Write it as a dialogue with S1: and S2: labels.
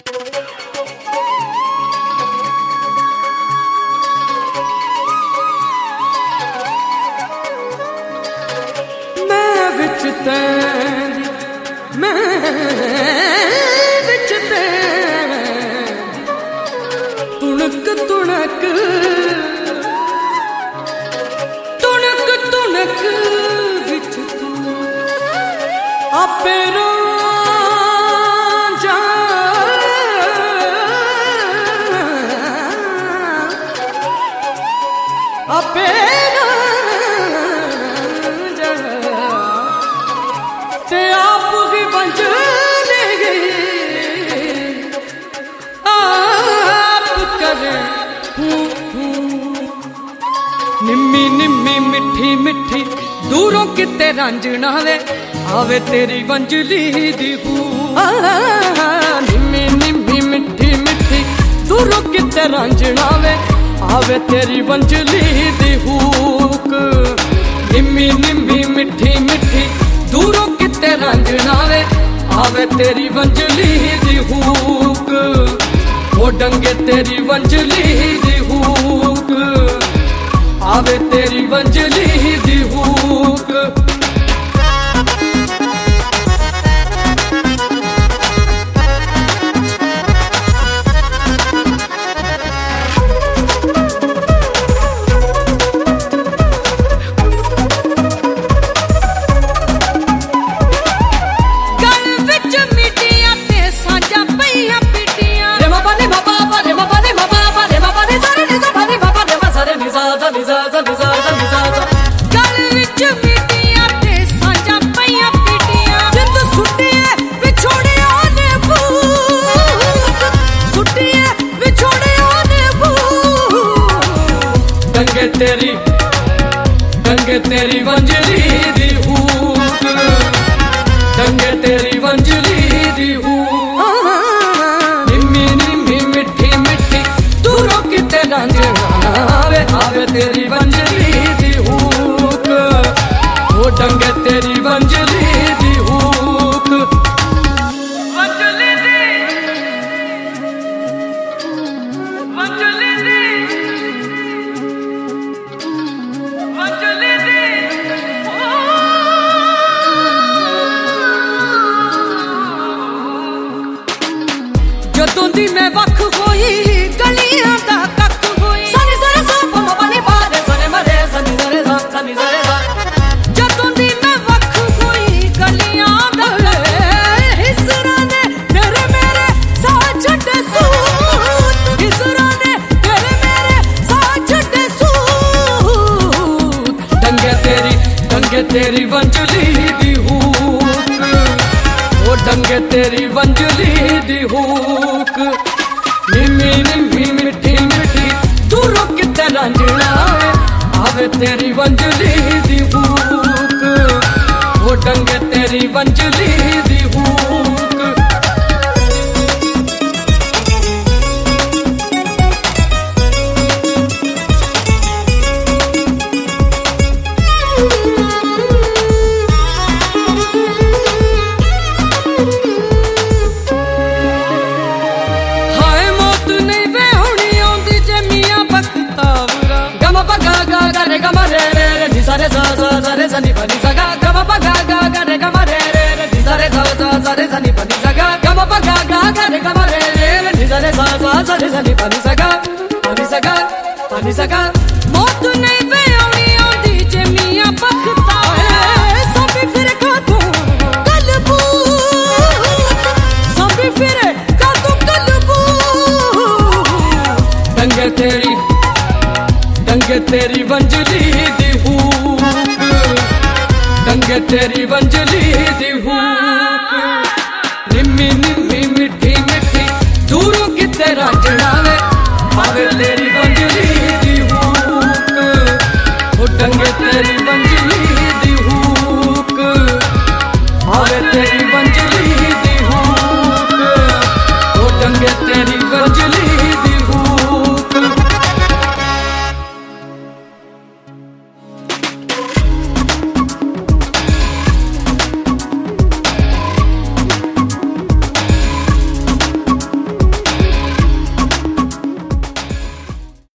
S1: तुणक तुणक तुणक तुणक विच तू आपे जा आपे ते आप ही बंज ले गई आप करे निम्मी निम्मी मिठी मिठी दूरों किते रंजना वे आवे तेरी वंजली दी हू निम्मी निम्मी मिठी मिठी दूरों किते रंजना वे आवे तेरी वंजली दी हूक निम्मी निम्मी मिठी मिठी दूरों किते रंजना वे आवे तेरी वंजली दी हूक वो डंगे तेरी वंजली दी हूक आवे तेरी वंजली दी हूक डंगे तेरी वंजली दी हूक डंगे तेरी वंजली दी हूक निम्मी निम्मी मिठी मिठी दूरों किते रंजना वे आवे तेरी वंजली दी हूक वो डंगे तेरी वंजली दी हूक वंजली दी वंजली दी जदों दी मैं वख होई गलियां दा कख होई सनी सरे सा पम पानी बारे सने मरे सनी सरे सा सनी सरे सा जदों दी मैं वख होई गलियां दा हिसरा ने तेरे मेरे साथ छड्डे सूत हिसरा ने तेरे मेरे साथ छड्डे सूत डंगे तेरी वंजली दी हूक वो डंगे तेरी वंजली दी हूक निम्मी निम्मी मिठी मिठी दूरों किते रंजना आवे तेरी वंजली दी हूक वो डंगे तेरी वंजली दी हूक सरे सा सा सरे सनी बनी सगा गम प गा गा गा रे गम रे रे रे सरे सा सा सरे सनी बनी सगा गम प गा गा गा रे गम रे रे रे सरे सा सा सरे सनी बनी सगा बनी सगा मौत नहीं वे आनी आंदी जे मियां बखता है सब फिर का तू कलबू सब फिर का तू कलबू डंगे तेरी वंजली दी हूक डंगे तेरी वंजली दी हूक निम्मी निम्मी मिठी मिठी दूरों किते रंजना वे आवे तेरी वंजली दी हूक वो डंगे तेरी वंजली दी हूक आवे तेरी